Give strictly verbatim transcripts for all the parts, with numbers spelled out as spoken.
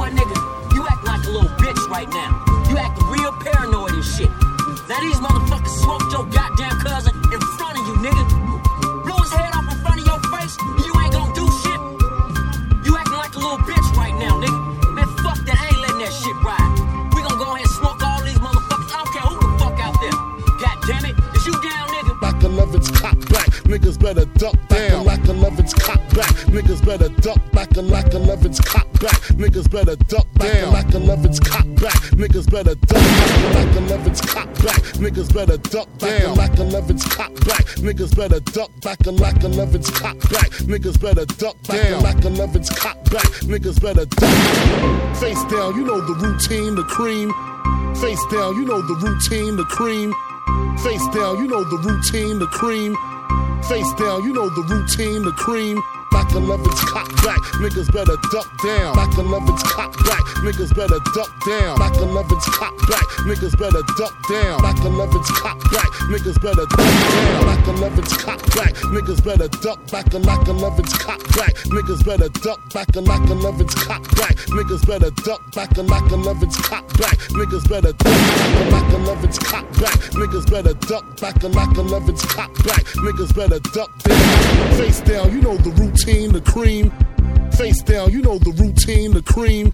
Boy, nigga, you act like a little bitch right now. You acting real paranoid and shit. Now these motherfuckers smoked your goddamn cousin in front of you, nigga. Blow his head off in front of your face, and you ain't gonna do shit. You acting like a little bitch right now, nigga. Man, fuck that, I ain't letting that shit ride. We gonna go ahead and smoke all these motherfuckers. I don't care who the fuck out there. God damn it, is you down, nigga? Like eleven's cock back, niggas better duck down. Like eleven's cock back, niggas better duck back. Like eleven's cock back, niggas better duck down. Like eleven's cock back, niggas better duck back. Like eleven's cock back, niggas better duck down. Like eleven's cock back, niggas better duck back. Like eleven's cock back, niggas better duck down. Like eleven's cock back, niggas better duck. Face down, you know the routine, the cream. Face down, you know the routine, the cream. Face down, you know the routine, the cream. Face down, you know the routine, the cream. Like eleven's cock back, niggas better duck down. Like eleven's cock back, niggas better duck down. Like eleven's cock back, niggas better duck down. Like eleven's cock back, niggas better duck down. Like eleven's cock back, niggas better duck back. And like eleven's cock back, niggas better duck back. And like eleven's cock back, niggas better duck back. And like eleven's cock back, niggas better duck back. And like eleven's cock back, niggas better duck back. And like eleven's cock back, niggas better duck down. Face down, you know the routine, the cream. Face down, you know the routine, the cream.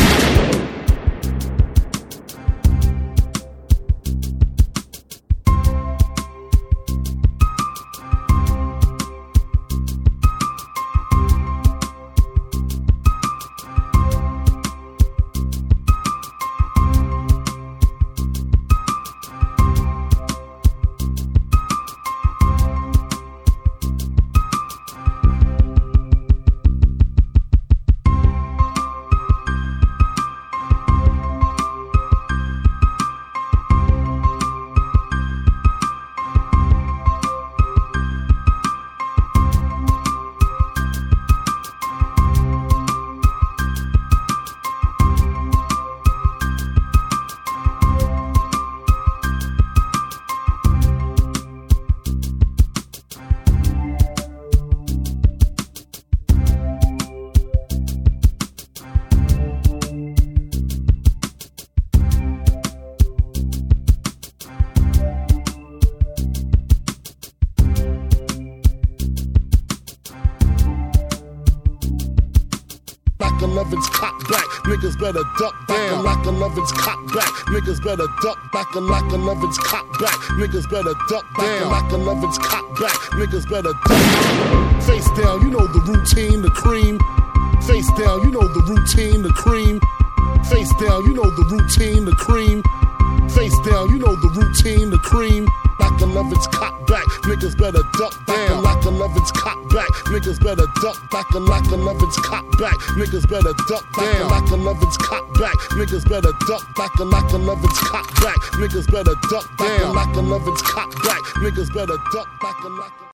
eleven's cock back, niggas better duck down. Like eleven's cock back, niggas better duck back. And like eleven's cock back, niggas better duck down. Like eleven's cock back, niggas better duck down. Face down, you know the routine, the cream. Face down, you know the routine, the cream. Face down, you know the routine, the cream. Face down, you know the routine, the cream. Like eleven's cock back, niggas better duck down. Like eleven's cock back, niggas better duck back. And like eleven's cock back, niggas better duck down. Like eleven's cock back, niggas better duck back. And like eleven's cock back, niggas better duck down. Like eleven's cock back, niggas better duck back. And like